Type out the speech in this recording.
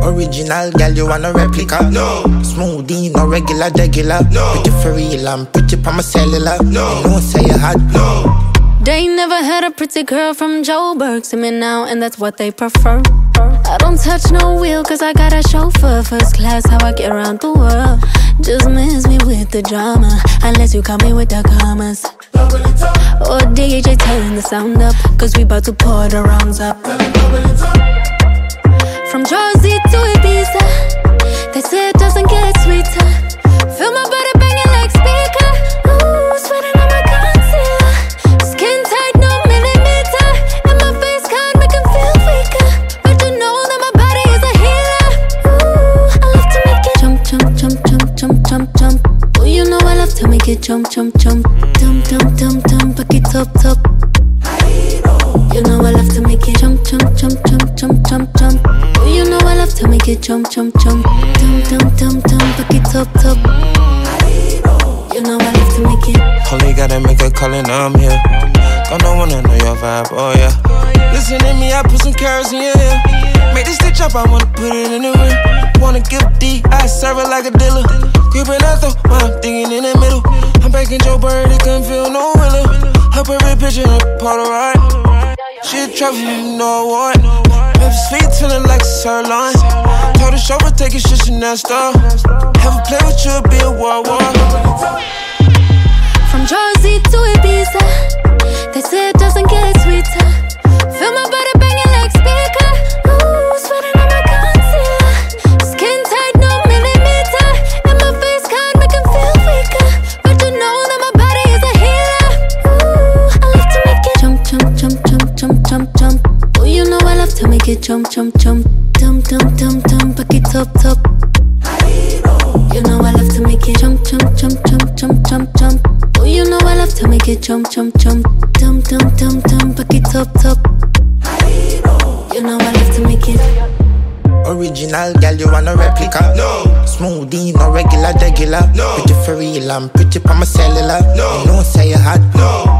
Original girl, you want a replica? No. Smoothie, no regular. No. Pretty for real, I'm pretty pa my cellular. No. You know say you hot. No. They never had a pretty girl from Joburg. See me now, and that's what they prefer. I don't touch no wheel, cause I got a chauffeur. First class, how I get around the world. Just miss me with the drama, unless you call me with the commas. Or DJ, turn the sound up, cause we bout to pour the wrongs up. From Jersey to Ibiza, they say it doesn't get sweeter. Feel my body banging like speaker. Ooh, sweating on my concealer. Skin tight, no millimeter. And my face can't make him feel weaker. But you know that my body is a healer. Ooh, I love to make it jump, jump, jump, jump, jump, jump, jump. Oh, you know I love to make it jump, jump, jump. Dum, dum, dum, dum, back it up, top. You know I love to make it jump, jump, jump, jump, jump, jump, jump. Oh, you know I love to make it jump, jump, jump. Dum, dum, dum, dum, back it up, top. You know I love to make it. Holy gotta make a call and I'm here. Gonna wanna know your vibe, oh yeah. Listen to me, I put some carrots in your ear. Make this stitch up, I wanna put it in the ring. Wanna give D, I serve it like a dealer. Creeping out though, while I'm thinking in the middle. I'm back in Joe Bird, it couldn't feel no realer. Her perfect picture, a Polaroid. She a trophy, you know what? Maybe sweet feeling like a sirloin. Told the chauffeur take his shit Chanel store. Have a play with you, be a war. From Jersey to Ibiza, they say it doesn't get sweeter. Feel my body banging like speaker. Ooh, sweating on my concealer. Skin tight, no millimeter. And my face can't make him feel weaker. But you know that my body is a healer. Ooh, I love to make it jump, jump, jump, jump, jump, jump, jump. Oh, you know I love to make it jump, jump, jump. Dum, dum, dum, dum, back it up, top. You know I love to make it jump, jump, jump, jump, jump, jump, jump. Oh, you know I love to make it jump, jump, jump. Dum, dum, dum, dum, back it up, top. You know I love to make it. Original girl, you want a replica? No. Smoothie, no regular. No. Pretty for real, I'm pretty pa my cellular. No. You know say you hot. No.